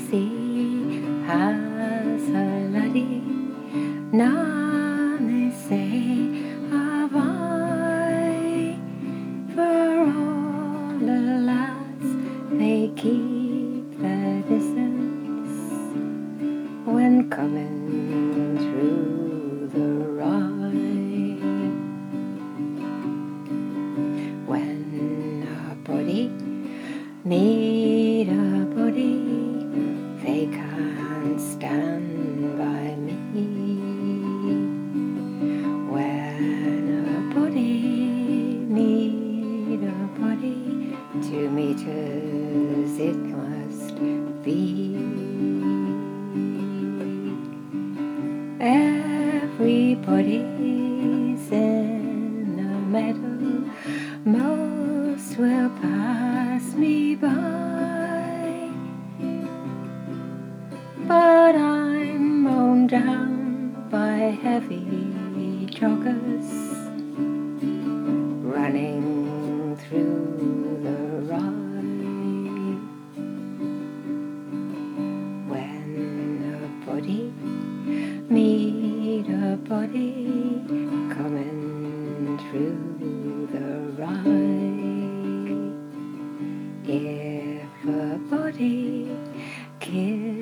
see has a laddie, none say have I, for all the lads they keep their distance when coming through the rye. When a body need a body, they can't stand by me. When a body need a body, 2 meters it must be. Everybody's in a meadow, most will pass me by, but I'm mown down by heavy joggers running through the rye. When a body meet a body coming through the rye, if a body kiss